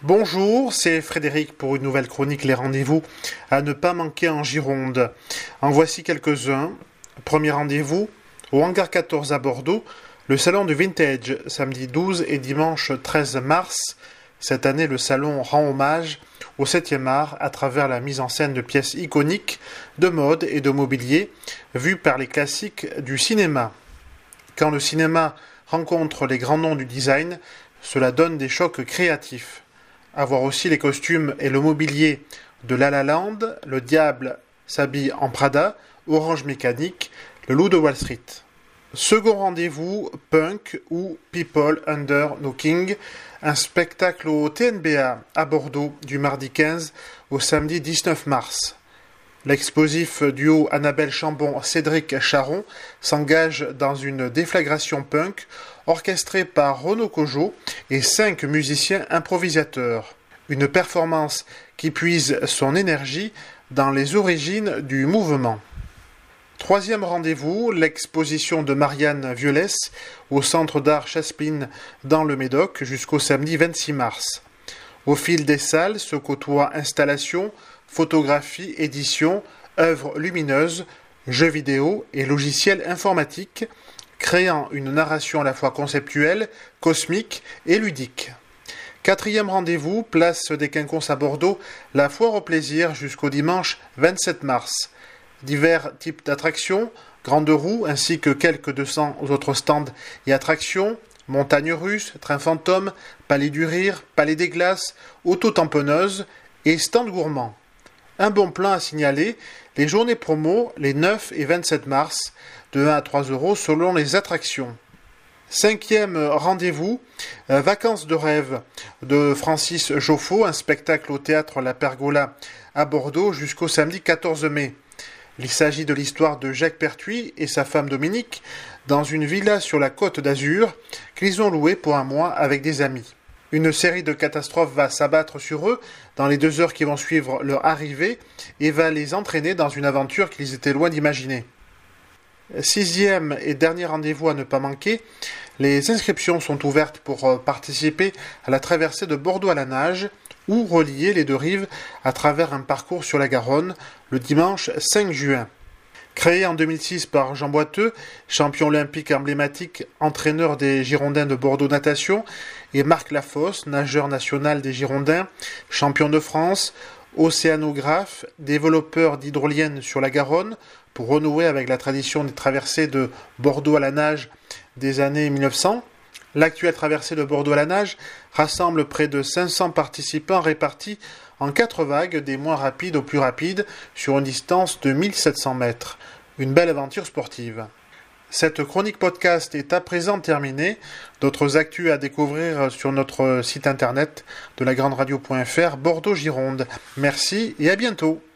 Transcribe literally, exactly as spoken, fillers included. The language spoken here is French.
Bonjour, c'est Frédéric pour une nouvelle chronique Les Rendez-vous à ne pas manquer en Gironde. En voici quelques-uns. Premier rendez-vous, au Hangar quatorze à Bordeaux, le salon du Vintage, samedi douze et dimanche treize mars. Cette année, le salon rend hommage au septième art à travers la mise en scène de pièces iconiques, de mode et de mobilier, vues par les classiques du cinéma. Quand le cinéma rencontre les grands noms du design, cela donne des chocs créatifs. À voir aussi les costumes et le mobilier de La La Land, Le Diable s'habille en Prada, Orange Mécanique, Le Loup de Wall Street. Second rendez-vous, Punk ou People Under Knocking, un spectacle au T N B A à Bordeaux du mardi quinze au samedi dix-neuf mars. L'explosif duo Annabelle Chambon-Cédric Charon s'engage dans une déflagration punk orchestrée par Renaud Cojo et cinq musiciens improvisateurs. Une performance qui puise son énergie dans les origines du mouvement. Troisième rendez-vous, l'exposition de Marianne Violès au Centre d'art Chaspin dans le Médoc jusqu'au samedi vingt-six mars. Au fil des salles se côtoient installations, photographie, édition, œuvres lumineuses, jeux vidéo et logiciels informatiques, créant une narration à la fois conceptuelle, cosmique et ludique. Quatrième rendez-vous, place des Quinconces à Bordeaux, la foire au plaisir jusqu'au dimanche vingt-sept mars. Divers types d'attractions, grandes roues ainsi que quelques deux cents autres stands et attractions, montagnes russes, trains fantômes, palais du rire, palais des glaces, auto-tamponneuses et stands gourmands. Un bon plan à signaler, les journées promo les neuf et vingt-sept mars, de un à trois euros selon les attractions. Cinquième rendez-vous, euh, Vacances de rêve de Francis Joffo, un spectacle au théâtre La Pergola à Bordeaux jusqu'au samedi quatorze mai. Il s'agit de l'histoire de Jacques Pertuis et sa femme Dominique dans une villa sur la Côte d'Azur qu'ils ont louée pour un mois avec des amis. Une série de catastrophes va s'abattre sur eux dans les deux heures qui vont suivre leur arrivée et va les entraîner dans une aventure qu'ils étaient loin d'imaginer. Sixième et dernier rendez-vous à ne pas manquer, les inscriptions sont ouvertes pour participer à la traversée de Bordeaux à la nage ou relier les deux rives à travers un parcours sur la Garonne le dimanche cinq juin. Créé en deux mille six par Jean Boiteux, champion olympique emblématique, entraîneur des Girondins de Bordeaux Natation, et Marc Lafosse, nageur national des Girondins, champion de France, océanographe, développeur d'hydroliennes sur la Garonne, pour renouer avec la tradition des traversées de Bordeaux à la nage des années mille neuf cents. L'actuelle traversée de Bordeaux à la nage rassemble près de cinq cents participants répartis en quatre vagues des moins rapides aux plus rapides sur une distance de mille sept cents mètres. Une belle aventure sportive. Cette chronique podcast est à présent terminée. D'autres actus à découvrir sur notre site internet de la grande radio point f r Bordeaux Gironde. Merci et à bientôt.